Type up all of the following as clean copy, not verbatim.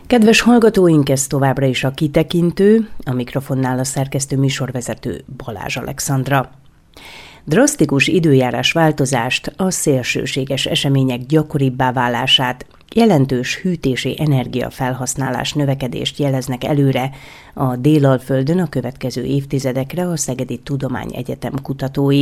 Kedves hallgatóink, ez továbbra is a Kitekintő, a mikrofonnál a szerkesztő műsorvezető Balázs Alexandra. Drasztikus időjárás változást, a szélsőséges események gyakoribbá válását, jelentős hűtési energiafelhasználás növekedést jeleznek előre a Délalföldön a következő évtizedekre a Szegedi Tudományegyetem kutatói.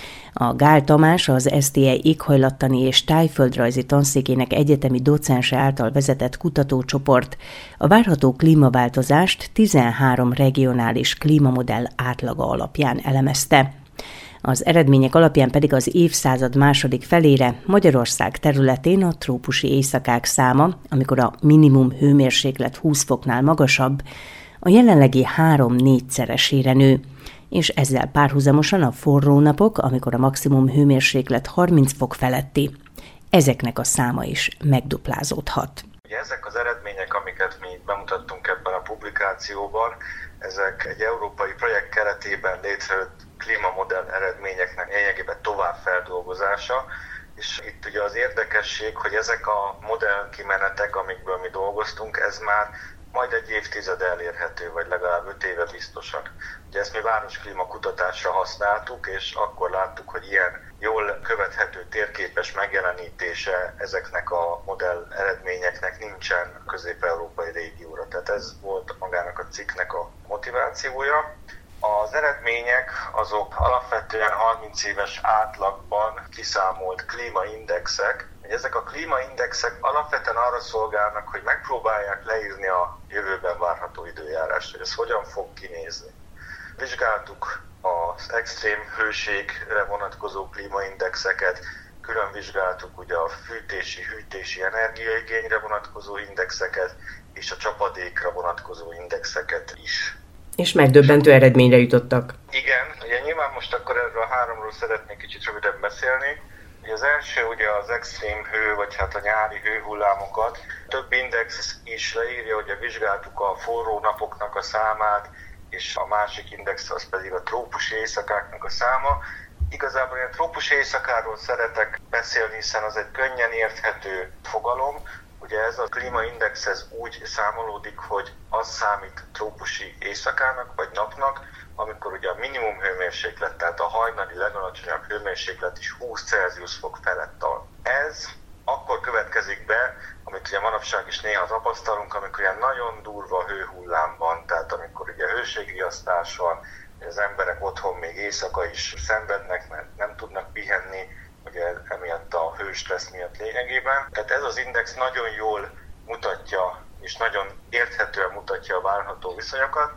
A Gál Tamás, az STE éghajlattani és tájföldrajzi tanszékének egyetemi docense által vezetett kutatócsoport a várható klímaváltozást 13 regionális klímamodell átlaga alapján elemezte. Az eredmények alapján pedig az évszázad második felére Magyarország területén a trópusi éjszakák száma, amikor a minimum hőmérséklet 20 foknál magasabb, a jelenlegi 3-4-szeresére nő, és ezzel párhuzamosan a forró napok, amikor a maximum hőmérséklet 30 fok feletti, ezeknek a száma is megduplázódhat. Ugye ezek az eredmények, amiket mi bemutattunk ebben a publikációban, ezek egy európai projekt keretében létrejött klímamodell eredményeknek lényegében továbbfeldolgozása, és itt ugye az érdekesség, hogy ezek a modell kimenetek, amikből mi dolgoztunk, ez már majd egy évtized elérhető, vagy legalább 5 éve biztosan. Ugye ezt mi városklímakutatásra használtuk, és akkor láttuk, hogy ilyen jól követhető térképes megjelenítése ezeknek a modell eredményeknek nincsen közép-európai régióra. Tehát ez volt magának a cikknek a motivációja. Az eredmények azok alapvetően 30 éves átlagban kiszámolt klímaindexek. Ezek a klímaindexek alapvetően arra szolgálnak, hogy megpróbálják leírni a jövőben várható időjárást, hogy ez hogyan fog kinézni. Vizsgáltuk az extrém hőségre vonatkozó klímaindexeket, külön vizsgáltuk ugye a fűtési-hűtési energiaigényre vonatkozó indexeket, és a csapadékra vonatkozó indexeket is. És megdöbbentő eredményre jutottak. Igen, ugye nyilván most akkor erről a 3-ról szeretnék kicsit röviden beszélni. Ugye az első ugye az extrém hő, vagy hát a nyári hőhullámokat. Több index is leírja, hogy vizsgáltuk a forró napoknak a számát, és a másik index az pedig a trópusi éjszakáknak a száma. Igazából én a trópusi éjszakáról szeretek beszélni, hiszen az egy könnyen érthető fogalom. Ugye ez a klímaindex ez úgy számolódik, hogy az számít trópusi éjszakának vagy napnak, amikor ugye a minimum hőmérséklet, tehát a hajnali legalacsonyabb hőmérséklet is 20 Celsius fok felett tart. Ez akkor következik be, amit ugye manapság is néha tapasztalunk, amikor ilyen nagyon durva hőhullám van, tehát amikor ugye hőségriasztás van, az emberek otthon még éjszaka is szenvednek, mert nem tudnak pihenni, ugye emiatt a hőstressz miatt lényegében. Tehát ez az index nagyon jól mutatja, és nagyon érthetően mutatja a várható viszonyokat.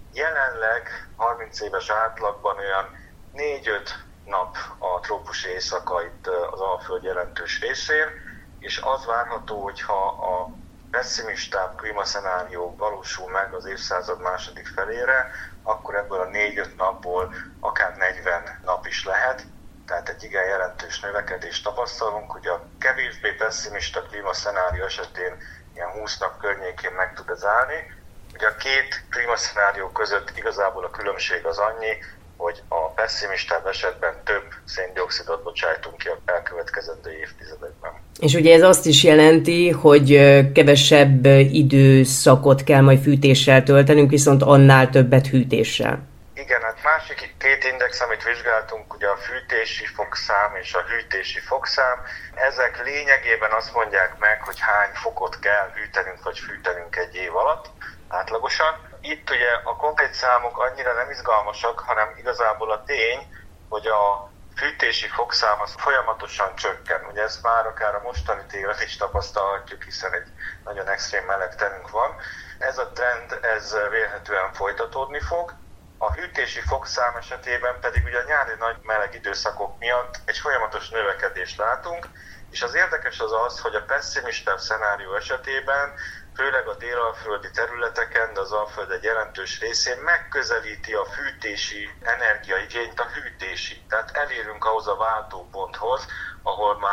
Jelenleg 30 éves átlagban olyan 4-5 nap a trópusi éjszaka itt az Alföld jelentős részén, és az várható, hogyha a pessimistább klímaszenárió valósul meg az évszázad második felére, akkor ebből a 4-5 napból akár 40 nap is lehet. Tehát egy igen jelentős növekedést tapasztalunk, hogy a kevésbé pessimista klímaszenárió esetén ilyen 20 nap környékén meg tud ez állni. Ugye a két klímaszenárió között igazából a különbség az annyi, hogy a pessimistább esetben több széndioxidot bocsájtunk ki a elkövetkezendő évtizedekben. És ugye ez azt is jelenti, hogy kevesebb időszakot kell majd fűtéssel töltenünk, viszont annál többet hűtéssel. Igen, hát másik két index, amit vizsgáltunk, ugye a fűtési fokszám és a hűtési fokszám, ezek lényegében azt mondják meg, hogy hány fokot kell hűtenünk vagy fűtenünk egy év alatt átlagosan. Itt ugye a konkrét számok annyira nem izgalmasak, hanem igazából a tény, hogy a fűtési fokszám az folyamatosan csökken. Ugye ezt már akár a mostani télen is tapasztalhatjuk, hiszen egy nagyon extrém meleg terünk van. Ez a trend, ez vélhetően folytatódni fog. A hűtési fokszám esetében pedig ugye a nyári nagy meleg időszakok miatt egy folyamatos növekedést látunk, és az érdekes az az, hogy a pessimistább szenárió esetében, főleg a délalföldi területeken, de az Alföld egy jelentős részén megközelíti a fűtési energiaigényt a hűtési. Tehát elérünk ahhoz a váltóponthoz, ahol már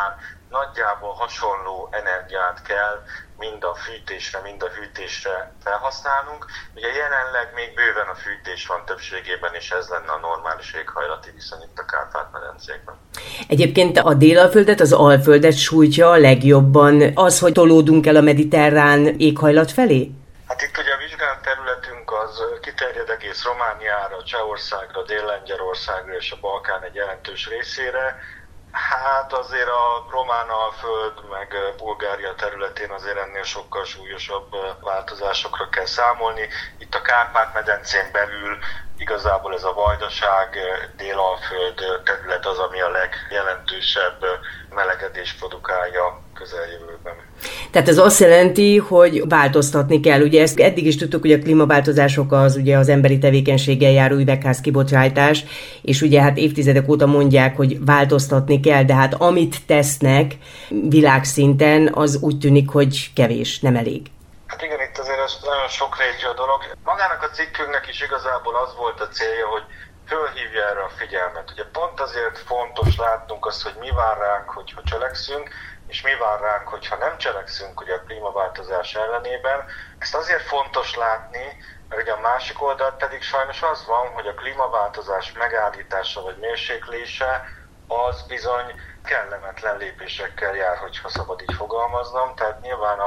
nagyjából hasonló energiát kell mind a fűtésre, mind a hűtésre felhasználnunk. Ugye jelenleg még bőven a fűtés van többségében, és ez lenne a normális éghajlati viszony itt a Kárpát-medencékben. Egyébként a Délalföldet, az Alföldet sújtja a legjobban az, hogy tolódunk el a mediterrán éghajlat felé? Hát itt ugye a vizsgált területünk az kiterjed egész Romániára, Csehországra, Dél-Lengyelországra és a Balkán egy jelentős részére. Hát azért a román Alföld meg Bulgária területén azért ennél sokkal súlyosabb változásokra kell számolni. Itt a Kárpát-medencén belül igazából ez a Vajdaság, Dél-Alföld terület az, ami a legjelentősebb melegedést produkálja közeljövőben. Tehát ez azt jelenti, hogy változtatni kell. Ugye ezt eddig is tudtuk, hogy a klímaváltozások az ugye az emberi tevékenységgel járó üvegházkibocsátás, és ugye hát évtizedek óta mondják, hogy változtatni kell, de hát amit tesznek világszinten, az úgy tűnik, hogy kevés, nem elég. Hát igen, itt azért ez nagyon sokrétű a dolog. Magának a cikkünknek is igazából az volt a célja, hogy fölhívja erre a figyelmet. Ugye pont azért fontos látnunk azt, hogy mi vár ránk, hogyha cselekszünk, és mi vár ránk, hogyha nem cselekszünk ugye a klímaváltozás ellenében. Ezt azért fontos látni, mert ugye a másik oldal pedig sajnos az van, hogy a klímaváltozás megállítása vagy mérséklése az bizony kellemetlen lépésekkel jár, hogyha szabad így fogalmaznom. Tehát nyilván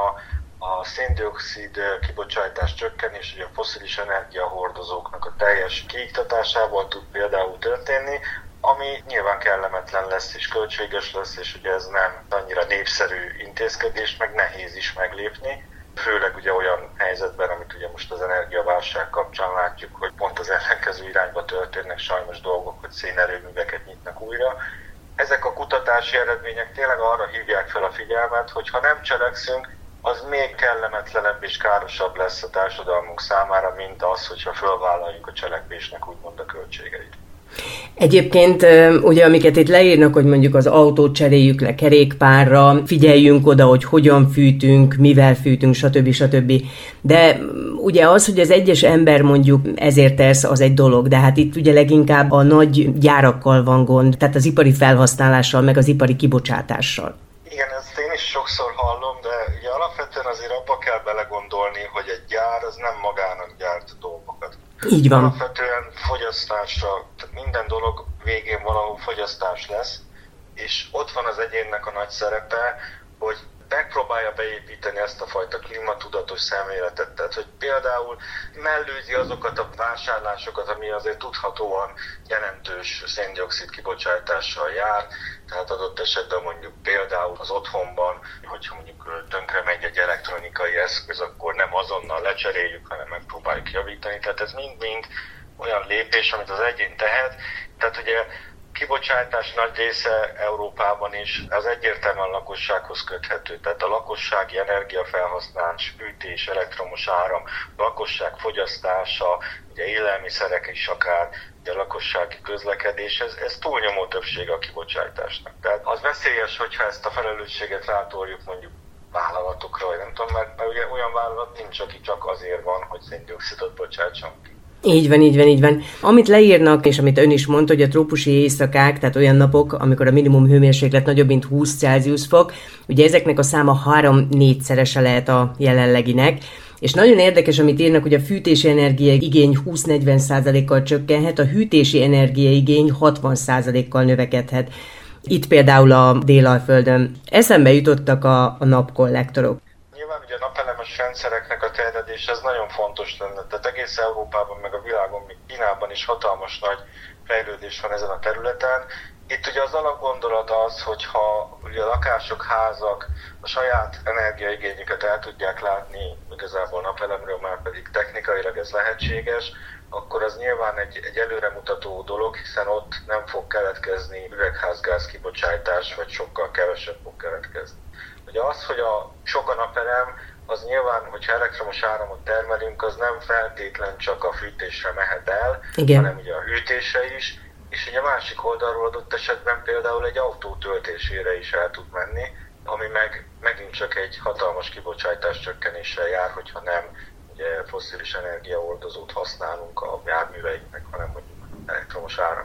a szén-dioxid kibocsátás csökkenés, ugye a fosszilis energiahordozóknak a teljes kiiktatásával tud például történni, ami nyilván kellemetlen lesz és költséges lesz, és ugye ez nem annyira népszerű intézkedés, meg nehéz is meglépni. Főleg ugye olyan helyzetben, amit ugye most az energiaválság kapcsán látjuk, hogy pont az ellenkező irányba történnek sajnos dolgok, hogy szénerőműveket nyitnak újra. Ezek a kutatási eredmények tényleg arra hívják fel a figyelmet, hogy ha nem cselekszünk, az még kellemetlenebb és károsabb lesz a társadalmunk számára, mint az, hogyha fölvállaljuk a cselekvésnek úgymond a költségeit. Egyébként ugye amiket itt leírnak, hogy mondjuk az autót cseréljük le kerékpárra, figyeljünk oda, hogy hogyan fűtünk, mivel fűtünk, stb. De ugye az, hogy az egyes ember mondjuk ezért tesz, az egy dolog, de hát itt ugye leginkább a nagy gyárakkal van gond, tehát az ipari felhasználással, meg az ipari kibocsátással. Igen, ezt én is sokszor hallom, de ugye alapvetően azért abba kell belegondolni, hogy egy gyár az nem magának gyárt dolgokat. Így van. Alapvetően fogyasztásra, tehát minden dolog végén valahol fogyasztás lesz, és ott van az egyénnek a nagy szerepe, hogy megpróbálja beépíteni ezt a fajta klímatudatos szemléletet, tehát hogy például mellőzi azokat a vásárlásokat, ami azért tudhatóan jelentős szén-dioxid kibocsátással jár, tehát adott esetben mondjuk például az otthonban, hogyha mondjuk tönkre megy egy elektronikai eszköz, akkor nem azonnal lecseréljük, hanem megpróbáljuk javítani, tehát ez mind-mind olyan lépés, amit az egyén tehet, tehát ugye kibocsátás nagy része Európában is az egyértelműen a lakossághoz köthető. Tehát a lakossági energiafelhasználás, fűtés, elektromos áram, a lakosság fogyasztása, ugye élelmiszerek is akár, ugye a lakossági közlekedés, ez túlnyomó többsége a kibocsátásnak. Tehát az veszélyes, hogyha ezt a felelősséget rátoljuk mondjuk vállalatokra, vagy nem tudom, mert ugye olyan vállalat nincs, aki csak azért van, hogy szén-dioxidot bocsátson ki. Így van. Amit leírnak, és amit ön is mondta, hogy a trópusi éjszakák, tehát olyan napok, amikor a minimum hőmérséklet nagyobb, mint 20 Celsius fok, ugye ezeknek a száma 3-4-szerese lehet a jelenleginek, és nagyon érdekes, amit írnak, hogy a fűtési energiaigény 20-40%-kal csökkenhet, a hűtési energiaigény 60%-kal növekedhet. Itt például a Délalföldön. Eszembe jutottak a napkollektorok. Nyilván ugye a napelemes rendszereknek a terjedése ez nagyon fontos lenne, tehát egész Európában, meg a világon, még Kínában is hatalmas nagy fejlődés van ezen a területen. Itt ugye az alapgondolat az, hogyha ugye a lakások, házak a saját energiaigényüket el tudják látni, igazából napelemről már pedig technikailag ez lehetséges, akkor az nyilván egy előremutató dolog, hiszen ott nem fog keletkezni üvegházgáz kibocsátás, vagy sokkal kevesebb fog keletkezni. Ugye az, hogy sok a napelem, az nyilván, hogyha elektromos áramot termelünk, az nem feltétlen csak a fűtésre mehet el, igen, hanem ugye a hűtésre is, és ugye a másik oldalról adott esetben például egy autó töltésére is el tud menni, ami megint csak egy hatalmas kibocsátás csökkenéssel jár, hogyha nem ugye fosszilis energiahordozót használunk a járműveinknek, hanem mondjuk elektromos áramot.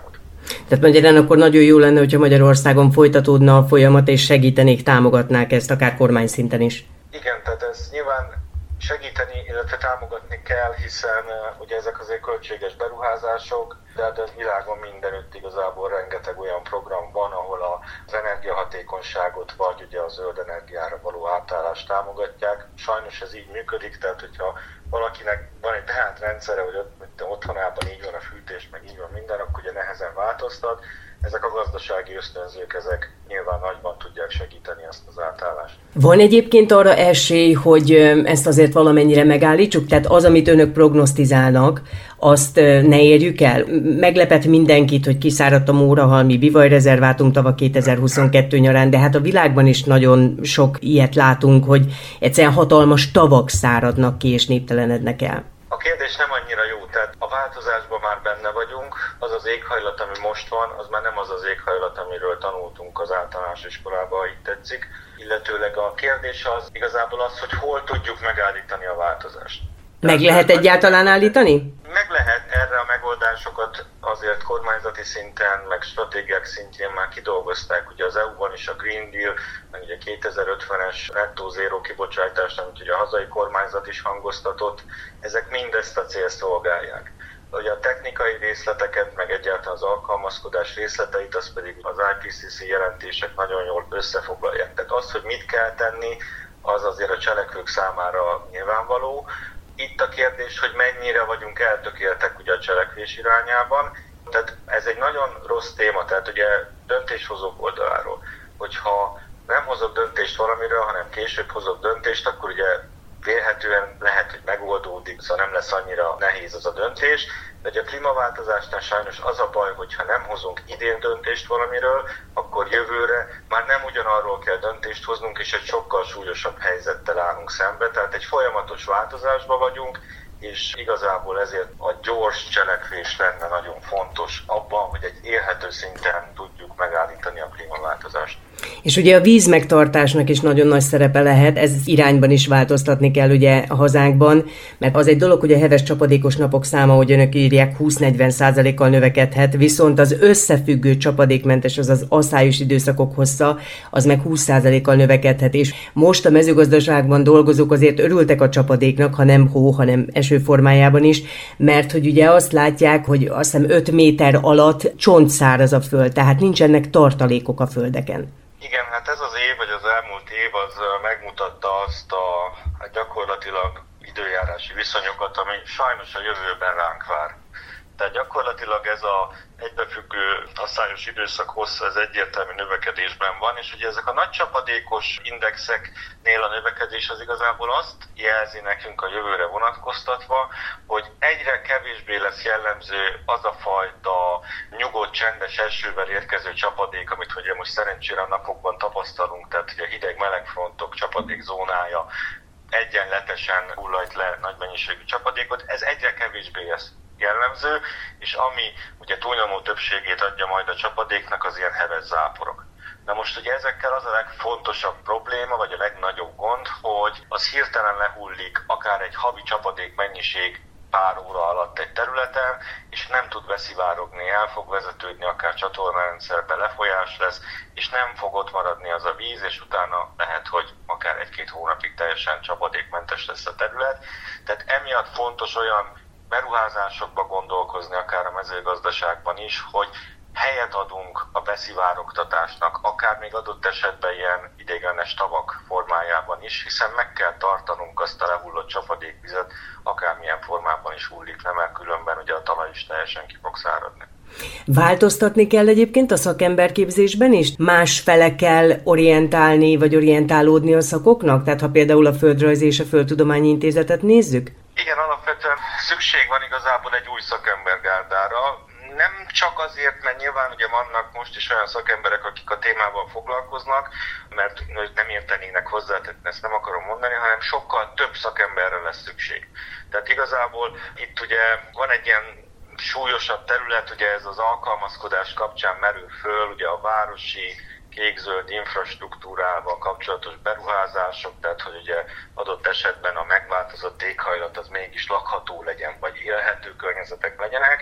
Tehát magyarán akkor nagyon jó lenne, hogyha Magyarországon folytatódna a folyamat, és segítenék, támogatnák ezt, akár kormányszinten is. Igen, tehát ez nyilván segíteni, illetve támogatni kell, hiszen ugye ezek azért költséges beruházások, de ez világon mindenütt igazából rengeteg olyan program van, ahol az energiahatékonyságot vagy ugye a zöld energiára való átállást támogatják. Sajnos ez így működik, tehát hogyha valakinek van egy beátrendszere, hogy otthonában így van a fűtés, meg így van minden, akkor ugye nehezen változtat. Ezek a gazdasági ösztönzők, ezek nyilván nagyban tudják segíteni ezt az átállást. Van egyébként arra esély, hogy ezt azért valamennyire megállítsuk? Tehát az, amit önök prognosztizálnak, azt ne érjük el? Meglepett mindenkit, hogy kiszáradt a Mórahalmi bivajrezervátum tava 2022 nyarán, de hát a világban is nagyon sok ilyet látunk, hogy egyszerűen hatalmas tavak száradnak ki és néptelenednek el. A kérdés nem annyira jó, tehát a változásban már benne vagyunk, az az éghajlat, ami most van, az már nem az az éghajlat, amiről tanultunk az általános iskolában, ha így tetszik. Illetőleg a kérdés az igazából az, hogy hol tudjuk megállítani a változást. Meg lehet egyáltalán állítani? Meg lehet, erre a megoldásokat azért kormányzati szinten, meg stratégiák szintjén már kidolgozták. Ugye az EU-ban is a Green Deal, meg ugye 2050-es nettó zéró kibocsátás, amit ugye a hazai kormányzat is hangoztatott, ezek mind ezt a célt szolgálják. Ugye a technikai részleteket, meg egyáltalán az alkalmazkodás részleteit, az pedig az IPCC jelentések nagyon jól összefoglalják. Tehát az, hogy mit kell tenni, az azért a cselekvők számára nyilvánvaló. Itt a kérdés, hogy mennyire vagyunk eltökéltek ugye a cselekvés irányában. Tehát ez egy nagyon rossz téma, tehát ugye döntéshozók oldaláról. Hogyha nem hozok döntést valamiről, hanem később hozok döntést, akkor ugye vélhetően lehet, hogy megoldódik, szóval nem lesz annyira nehéz az a döntés. De a klímaváltozásnál sajnos az a baj, hogyha nem hozunk idén döntést valamiről, akkor jövőre már nem ugyanarról kell döntést hoznunk, és egy sokkal súlyosabb helyzettel állunk szembe. Tehát egy folyamatos változásban vagyunk, és igazából ezért a gyors cselekvés lenne nagyon fontos abban, hogy egy élhető szinten tudjuk megállítani a klímaváltozást. És ugye a vízmegtartásnak is nagyon nagy szerepe lehet, ez irányban is változtatni kell ugye a hazánkban, mert az egy dolog, hogy a heves csapadékos napok száma, hogy önök írják, 20-40%-kal növekedhet, viszont az összefüggő csapadékmentes, azaz aszályos időszakok hossza, az meg 20%-kal növekedhet, és most a mezőgazdaságban dolgozók azért örültek a csapadéknak, ha nem hó, hanem eső formájában is, mert hogy ugye azt látják, hogy azt hiszem 5 méter alatt csontszáraz a föld, tehát nincsenek tartalékok a földeken. Igen, hát ez az év, vagy az elmúlt év az megmutatta azt a gyakorlatilag időjárási viszonyokat, ami sajnos a jövőben ránk vár. Tehát gyakorlatilag ez a egybefüggő aszályos időszak hossza, ez egyértelmű növekedésben van, és ugye ezek a nagy csapadékos indexeknél a növekedés az igazából azt jelzi nekünk a jövőre vonatkoztatva, hogy egyre kevésbé lesz jellemző az a fajta nyugodt, csendes esővel érkező csapadék, amit ugye most szerencsére a napokban tapasztalunk, tehát ugye hideg-meleg frontok csapadékzónája egyenletesen hullajt le nagy mennyiségű csapadékot, ez egyre kevésbé lesz jellemző, és ami ugye túlnyomó többségét adja majd a csapadéknak, az ilyen heves záporok. Na most ugye ezekkel az a legfontosabb probléma, vagy a legnagyobb gond, hogy az hirtelen lehullik akár egy havi csapadék mennyiség pár óra alatt egy területen, és nem tud beszivárogni, el fog vezetődni, akár csatornarendszerbe lefolyás lesz, és nem fog ott maradni az a víz, és utána lehet, hogy akár 1-2 hónapig teljesen csapadékmentes lesz a terület. Tehát emiatt fontos olyan beruházásokba gondolkozni, akár a mezőgazdaságban is, hogy helyet adunk a beszivárogtatásnak, akár még adott esetben ilyen ideiglenes tavak formájában is, hiszen meg kell tartanunk azt a lehullott csapadékvizet, akármilyen formában is hullik le, mert különben ugye a talaj is teljesen ki fog száradni. Változtatni kell egyébként a szakemberképzésben is? Másfele kell orientálni, vagy orientálódni a szakoknak? Tehát ha például a Földrajzi és a Földtudományi Intézetet nézzük? Igen, alapvetően szükség van igazából egy új szakembergárdára. Nem csak azért, mert nyilván ugye vannak most is olyan szakemberek, akik a témával foglalkoznak, mert nem értenének hozzá, tehát ezt nem akarom mondani, hanem sokkal több szakemberre lesz szükség. Tehát igazából itt ugye van egy ilyen súlyosabb terület, ugye ez az alkalmazkodás kapcsán merül föl, ugye a városi kék-zöld infrastruktúrával kapcsolatos beruházások, tehát hogy ugye adott esetben a megváltozott éghajlat az mégis lakható legyen, vagy élhető környezetek legyenek,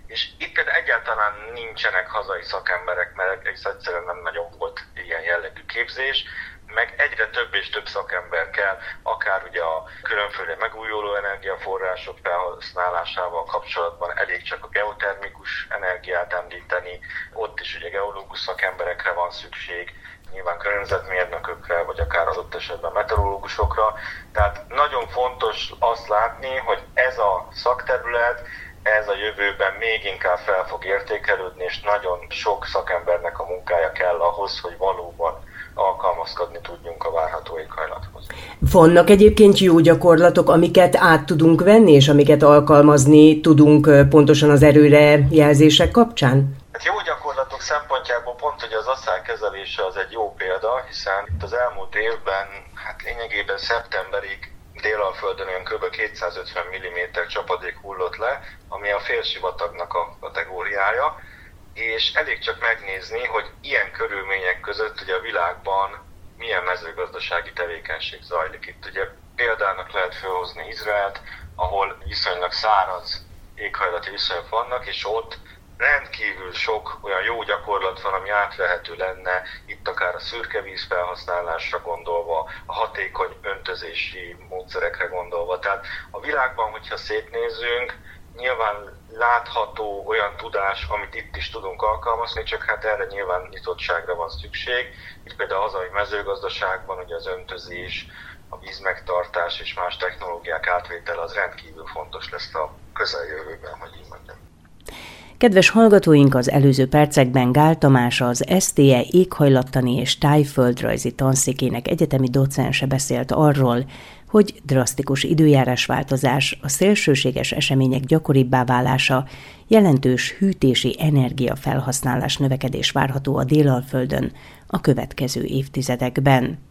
És itt például egyáltalán nincsenek hazai szakemberek, mert egyszerűen nem nagyon volt ilyen jellegű képzés, meg egyre több és több szakember kell, akár ugye a különféle megújuló energiaforrások felhasználásával kapcsolatban, elég csak a geotermikus energiát említeni, ott is ugye geológus szakemberekre van szükség, nyilván környezetmérnökökre, vagy akár adott esetben meteorológusokra. Tehát nagyon fontos azt látni, hogy ez a szakterület, ez a jövőben még inkább fel fog értékelődni, és nagyon sok szakembernek a munkája kell ahhoz, hogy valóban alkalmazkodni tudjunk a várható éghajlathoz. Vannak egyébként jó gyakorlatok, amiket át tudunk venni, és amiket alkalmazni tudunk pontosan az erőrejelzések kapcsán? Hát jó gyakorlatok szempontjából pont, hogy az asszály kezelése az egy jó példa, hiszen itt az elmúlt évben, hát lényegében szeptemberig Délalföldön olyan kb. 250 mm csapadék hullott le, ami a félsivatagnak a kategóriája, és elég csak megnézni, hogy ilyen körülmények között ugye a világban milyen mezőgazdasági tevékenység zajlik. Itt ugye példának lehet felhozni Izraelt, ahol viszonylag száraz éghajlati viszonyok vannak, és ott rendkívül sok olyan jó gyakorlat van, ami átvehető lenne, itt akár a szürke víz felhasználásra gondolva, a hatékony öntözési módszerekre gondolva. Tehát a világban, hogyha szétnézzünk, nyilván látható olyan tudás, amit itt is tudunk alkalmazni, csak hát erre nyilván nyitottságra van szükség. Itt például a hazai mezőgazdaságban ugye az öntözés, a vízmegtartás és más technológiák átvétele az rendkívül fontos lesz a közeljövőben, hogy így mondjam. Kedves hallgatóink, az előző percekben Gál Tamás, az STE éghajlattani és tájföldrajzi tanszékének egyetemi docense beszélt arról, hogy drasztikus időjárásváltozás, a szélsőséges események gyakoribbá válása, jelentős hűtési energiafelhasználás növekedés várható a Délalföldön a következő évtizedekben.